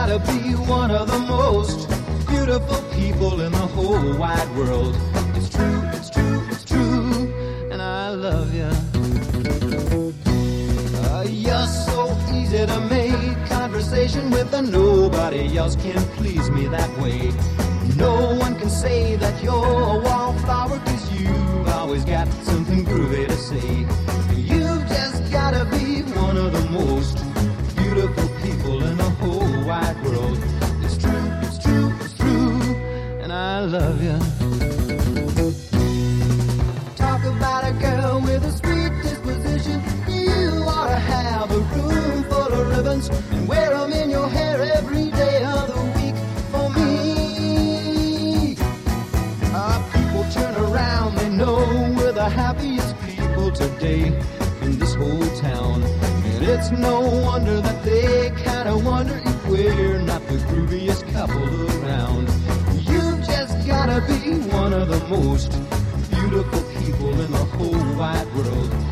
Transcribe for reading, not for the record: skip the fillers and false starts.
gotta be one of the most beautiful people in the whole wide world. It's true, it's true, it's true, and I love you. You're so easy to make conversation with, and nobody else can please me that way. No one can say that you're a wallflower, 'cause you've always got something groovy to say. You've just gotta be one of the most beautiful people in the whole wide world. It's true, it's true, it's true, and I love you. Talk about a girl with a sweet disposition. You ought to have a room full of ribbons and wear them in your hair every day of the week for me. People turn around, they know we're the happiest people today in this whole town. And it's no wonder that they kind of wonder if we're not the grooviest couple around. You've just gotta be one of the most beautiful people in the whole wide world.